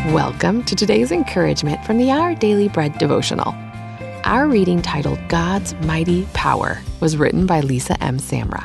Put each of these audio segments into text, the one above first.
Welcome to today's encouragement from the Our Daily Bread devotional. Our reading titled God's Mighty Power was written by Lisa M. Samra.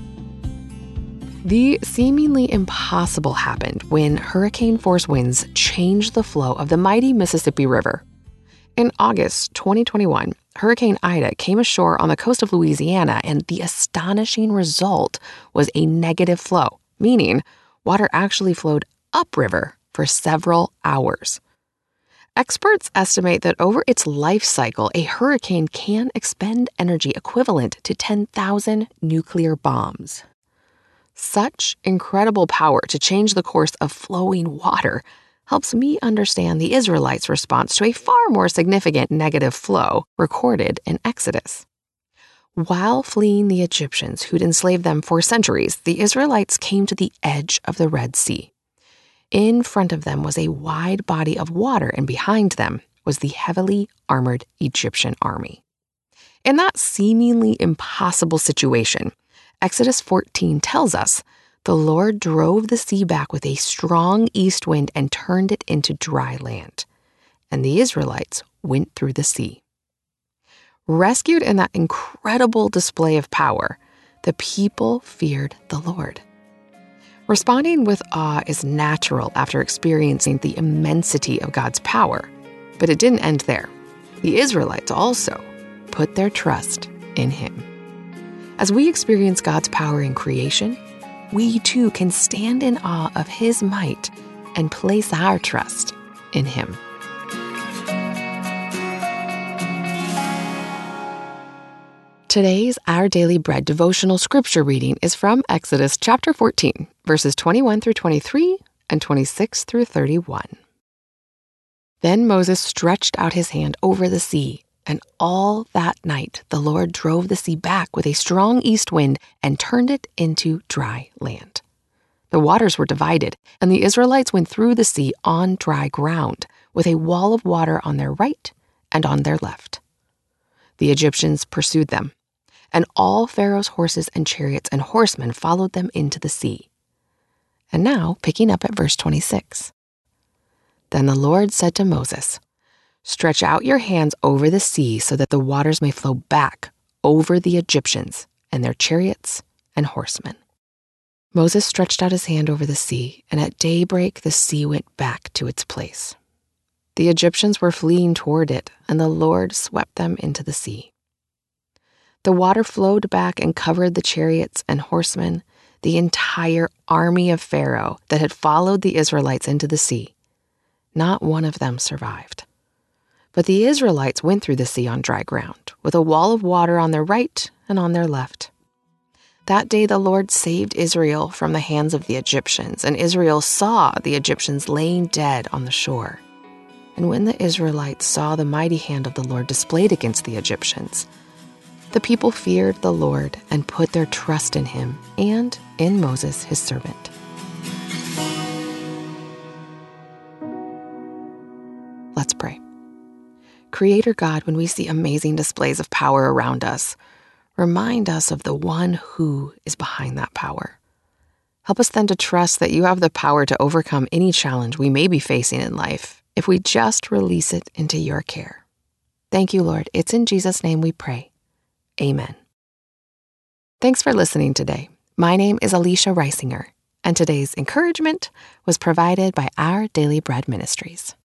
The seemingly impossible happened when hurricane-force winds changed the flow of the mighty Mississippi River. In August 2021, Hurricane Ida came ashore on the coast of Louisiana, and the astonishing result was a negative flow, meaning water actually flowed upriver for several hours. Experts estimate that over its life cycle, a hurricane can expend energy equivalent to 10,000 nuclear bombs. Such incredible power to change the course of flowing water helps me understand the Israelites' response to a far more significant negative flow recorded in Exodus. While fleeing the Egyptians who'd enslaved them for centuries, the Israelites came to the edge of the Red Sea. In front of them was a wide body of water, and behind them was the heavily armored Egyptian army. In that seemingly impossible situation, Exodus 14 tells us, the Lord drove the sea back with a strong east wind and turned it into dry land, and the Israelites went through the sea. Rescued in that incredible display of power, the people feared the Lord. Responding with awe is natural after experiencing the immensity of God's power, but it didn't end there. The Israelites also put their trust in Him. As we experience God's power in creation, we too can stand in awe of His might and place our trust in Him. Today's Our Daily Bread devotional scripture reading is from Exodus chapter 14, verses 21 through 23 and 26 through 31. Then Moses stretched out his hand over the sea, and all that night the Lord drove the sea back with a strong east wind and turned it into dry land. The waters were divided, and the Israelites went through the sea on dry ground, with a wall of water on their right and on their left. The Egyptians pursued them, and all Pharaoh's horses and chariots and horsemen followed them into the sea. And now, picking up at verse 26. Then the Lord said to Moses, "Stretch out your hands over the sea so that the waters may flow back over the Egyptians and their chariots and horsemen." Moses stretched out his hand over the sea, and at daybreak the sea went back to its place. The Egyptians were fleeing toward it, and the Lord swept them into the sea. The water flowed back and covered the chariots and horsemen, the entire army of Pharaoh that had followed the Israelites into the sea. Not one of them survived. But the Israelites went through the sea on dry ground, with a wall of water on their right and on their left. That day the Lord saved Israel from the hands of the Egyptians, and Israel saw the Egyptians laying dead on the shore. And when the Israelites saw the mighty hand of the Lord displayed against the Egyptians, the people feared the Lord and put their trust in Him and in Moses, His servant. Let's pray. Creator God, when we see amazing displays of power around us, remind us of the one who is behind that power. Help us then to trust that You have the power to overcome any challenge we may be facing in life if we just release it into Your care. Thank You, Lord. It's in Jesus' name we pray. Amen. Thanks for listening today. My name is Alicia Reisinger, and today's encouragement was provided by Our Daily Bread Ministries.